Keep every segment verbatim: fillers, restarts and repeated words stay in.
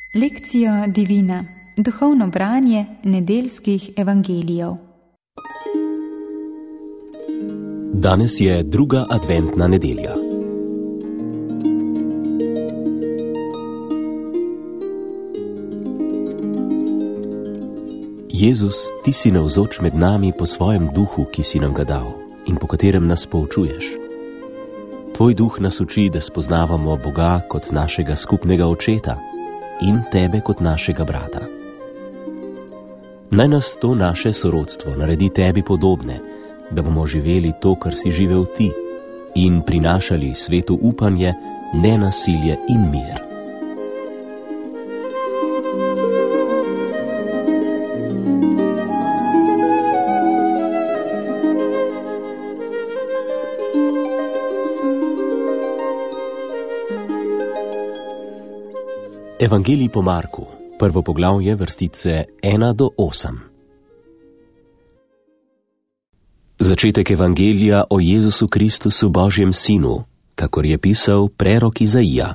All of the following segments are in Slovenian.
Lekcija divina, duhovno branje nedeljskih evangelijev. Danes je druga adventna nedelja. Jezus, ti si navzoč med nami po svojem duhu, ki si nam ga dal in po katerem nas poučuješ. Tvoj duh nas uči, da spoznavamo Boga kot našega skupnega očeta in tebe kot našega brata. Naj nas to naše sorodstvo naredi tebi podobne, da bomo živeli to, kar si živel ti, in prinašali svetu upanje, nenasilje in mir. Evangelij po Marku, prvo poglavje, vrstice ena do osem. Začetek evangelija o Jezusu Kristusu, Božjem sinu, kakor je pisal prerok Izaija.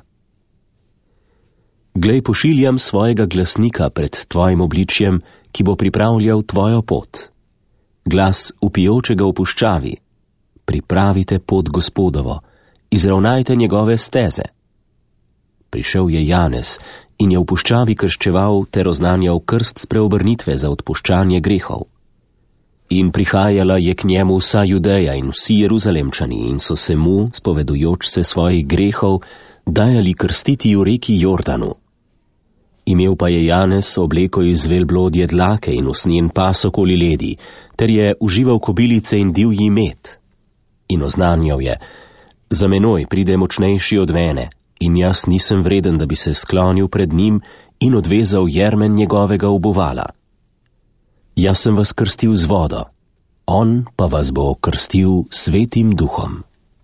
Glej, pošiljam svojega glasnika pred tvojim obličjem, ki bo pripravljal tvojo pot. Glas vpijočega v puščavi. Pripravite pot Gospodovo, izravnajte njegove steze. Prišel je Janez in je v puščavi krščeval ter oznanjal krst spreobrnitve za odpuščanje grehov. In prihajala je k njemu vsa Judeja in vsi Jeruzalemčani in so se mu, spovedujoč se svojih grehov, dajali krstiti v reki Jordanu. Imel pa je Janez obleko iz velblodje dlake in usnjen pas okoli ledi, ter je užival kobilice in divji med. In oznanjal je: za menoj pride močnejši od mene, in jaz nisem vreden, da bi se sklonil pred njim in odvezal jermen njegovega obuvala. Jaz sem vas krstil z vodo, on pa vas bo krstil svetim duhom.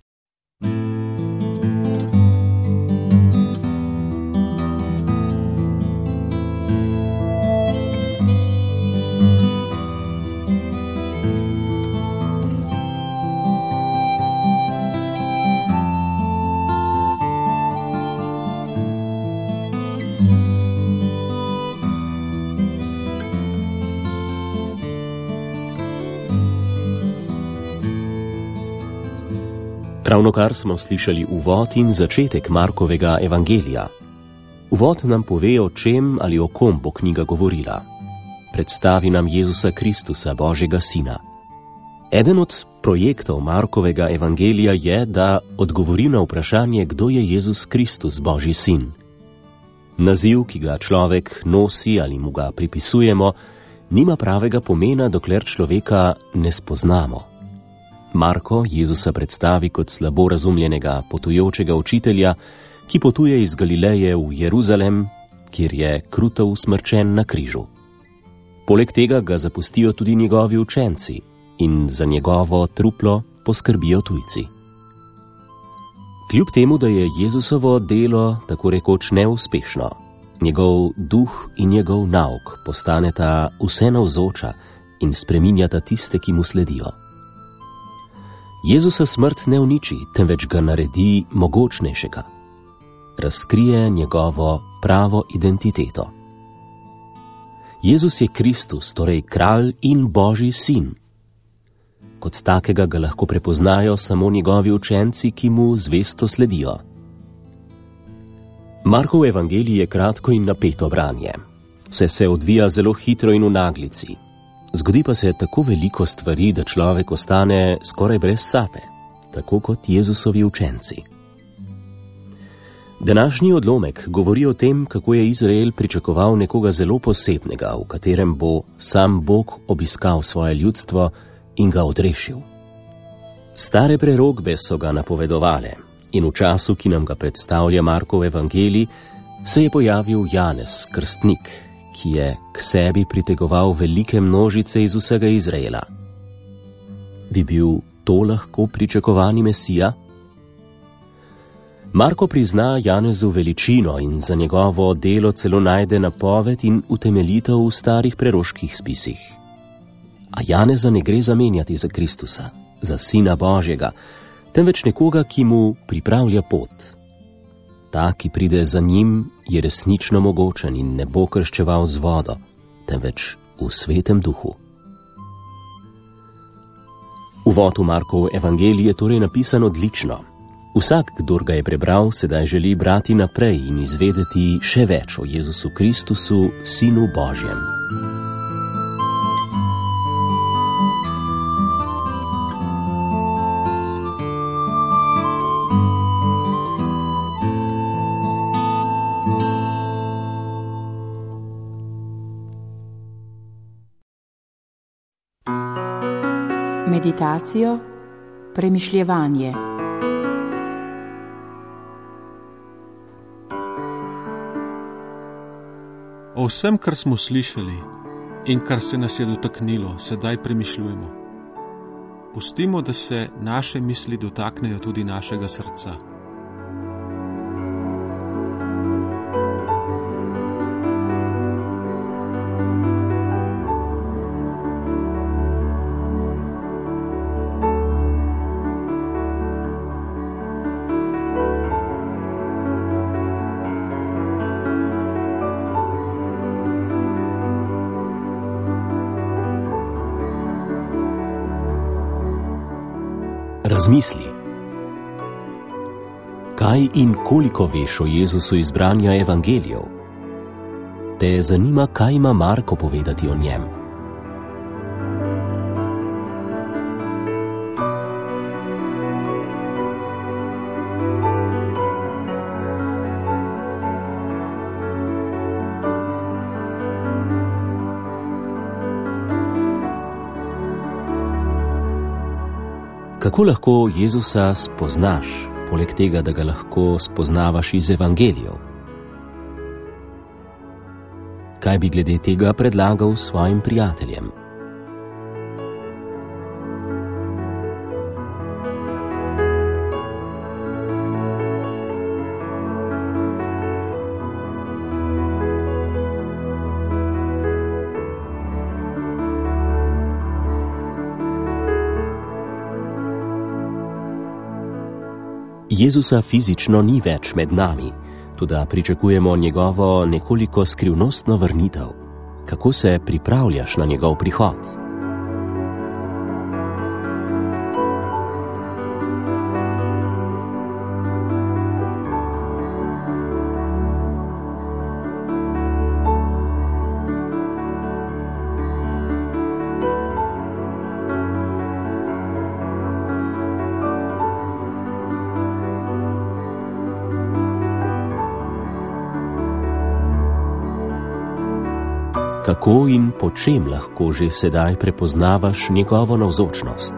Ravnokar smo slišali uvod in začetek Markovega evangelija. Uvod nam pove, o čem ali o kom bo knjiga govorila. Predstavi nam Jezusa Kristusa, Božjega sina. Eden od projektov Markovega evangelija je, da odgovori na vprašanje, kdo je Jezus Kristus, Božji sin. Naziv, ki ga človek nosi ali mu ga pripisujemo, nima pravega pomena, dokler človeka ne spoznamo. Marko Jezusa predstavi kot slabo razumljenega, potujočega učitelja, ki potuje iz Galileje v Jeruzalem, kjer je kruto usmrčen na križu. Poleg tega ga zapustijo tudi njegovi učenci in za njegovo truplo poskrbijo tujci. Kljub temu, da je Jezusovo delo tako rekoč neuspešno, njegov duh in njegov nauk postaneta vse navzoča in spreminjata tiste, ki mu sledijo. Jezusa smrt ne uniči, temveč ga naredi mogočnejšega. Razkrije njegovo pravo identiteto. Jezus je Kristus, torej kralj in Božji sin. Kot takega ga lahko prepoznajo samo njegovi učenci, ki mu zvesto sledijo. Markov evangelij je kratko in napeto branje. Vse se odvija zelo hitro in v naglici. Zgodi pa se tako veliko stvari, da človek ostane skoraj brez sape, tako kot Jezusovi učenci. Današnji odlomek govori o tem, kako je Izrael pričakoval nekoga zelo posebnega, v katerem bo sam Bog obiskal svoje ljudstvo in ga odrešil. Stare prerokbe so ga napovedovale in v času, ki nam ga predstavlja Markov evangelij, se je pojavil Janez, krstnik, ki je k sebi pritegoval velike množice iz vsega Izraela. Bi bil to lahko pričakovani Mesija? Marko prizna Janezu veličino in za njegovo delo celo najde napoved in utemeljitev v starih preroških spisih. A Janeza ne gre zamenjati za Kristusa, za Sina Božjega, temveč nekoga, ki mu pripravlja pot. ta, ki pride za njim, je resnično mogočen in ne bo krščeval z vodo, temveč v svetem duhu. Uvod v Markovo evangelij je torej napisan odlično. Vsak, kdor ga je prebral, sedaj želi brati naprej in izvedeti še več o Jezusu Kristusu, Sinu Božjem. Meditacijo, premišljevanje. O vsem, kar smo slišali in kar se nas je dotaknilo, sedaj premišljujemo. Pustimo, da se naše misli dotaknejo tudi našega srca. Razmisli. Kaj in koliko veš o Jezusu iz branja evangelijev? Te zanima, kaj ima Marko povedati o njem? Kako lahko Jezusa spoznaš, poleg tega, da ga lahko spoznavaš iz evangelijev? Kaj bi glede tega predlagal svojim prijateljem? Jezusa fizično ni več med nami, toda pričakujemo njegovo nekoliko skrivnostno vrnitev. Kako se pripravljaš na njegov prihod? Kako in po čem lahko že sedaj prepoznavaš njegovo navzočnost?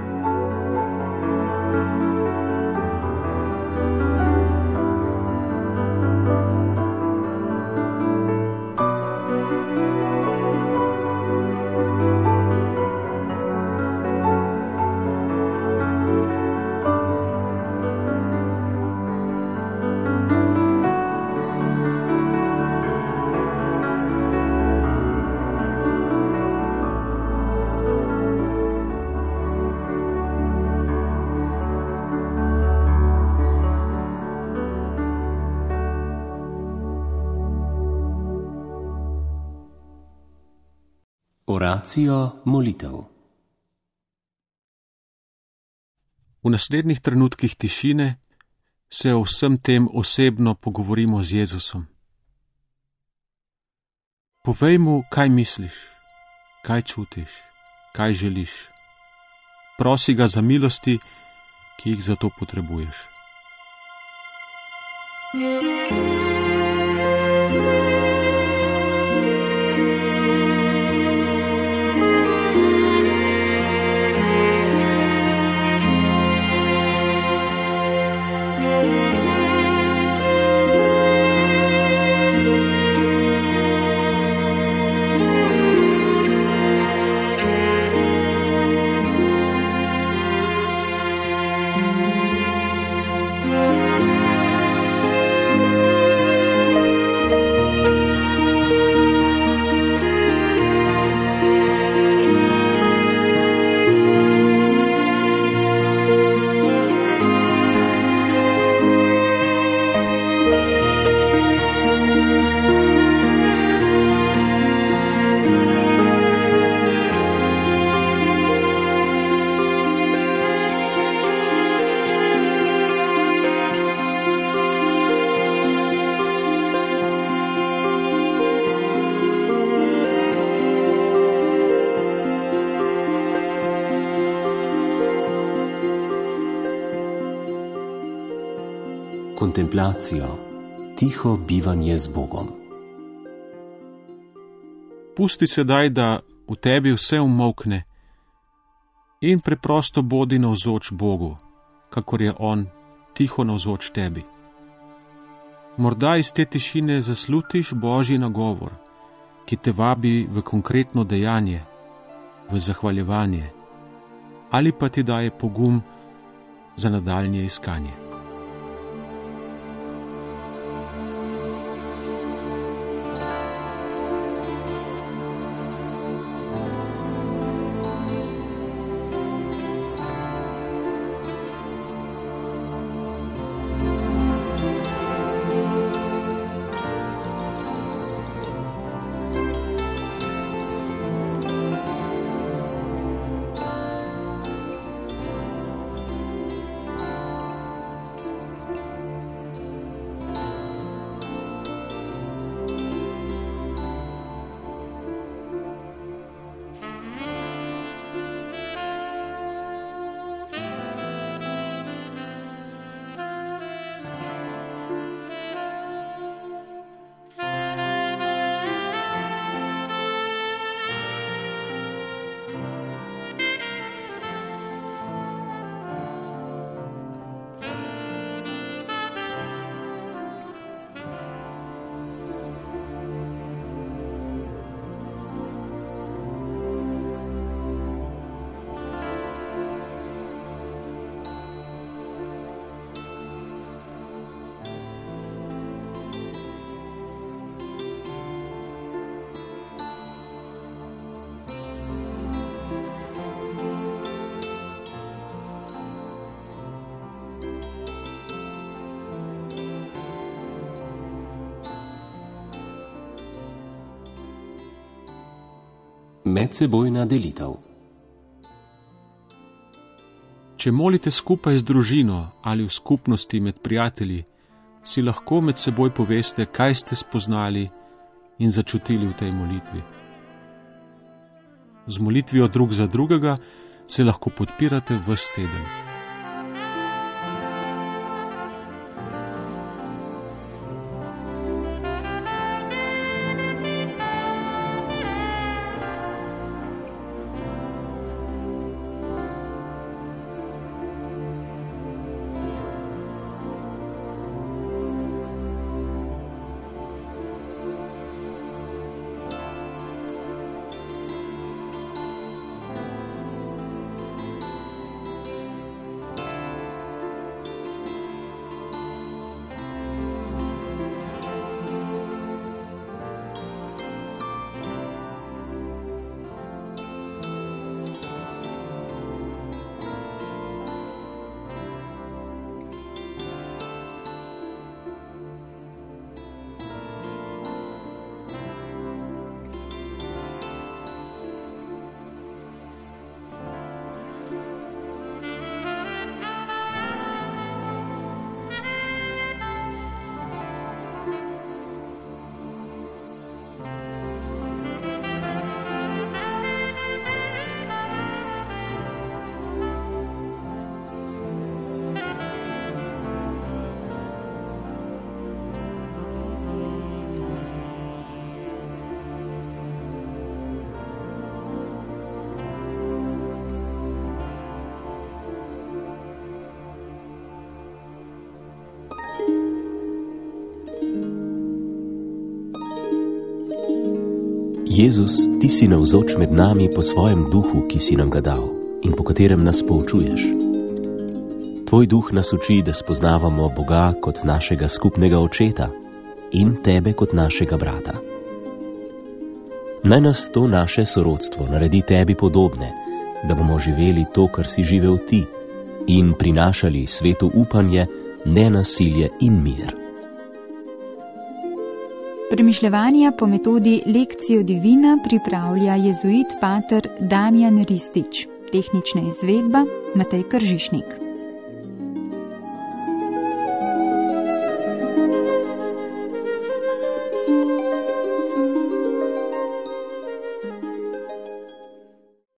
Oracijo molitev. V naslednjih trenutkih tišine se o vsem tem osebno pogovorimo z Jezusom. Povej mu, kaj misliš, kaj čutiš, kaj želiš. Prosi ga za milosti, ki jih za to potrebuješ. kontemplacijo, tiho bivanje z Bogom. Pusti sedaj, da v tebi vse umolkne in preprosto bodi navzoč Bogu, kakor je On tiho navzoč tebi. Morda iz te tišine zaslutiš Božji nagovor, ki te vabi v konkretno dejanje, v zahvaljevanje, ali pa ti daje pogum za nadaljnje iskanje. Medsebojna delitev. Če molite skupaj z družino ali v skupnosti med prijatelji, si lahko med seboj poveste, kaj ste spoznali in začutili v tej molitvi. Z molitvijo drug za drugega se lahko podpirate ves teden. Jezus, ti si navzoč med nami po svojem duhu, ki si nam ga dal in po katerem nas poučuješ. Tvoj duh nas uči, da spoznavamo Boga kot našega skupnega očeta in tebe kot našega brata. Naj nas to naše sorodstvo naredi tebi podobne, da bomo živeli to, kar si živel ti, in prinašali svetu upanje, nenasilje in mir. Premišljevanja po metodi Lectio Divina pripravlja jezuit pater Damjan Ristič, tehnična izvedba Matej Kržišnik. thank you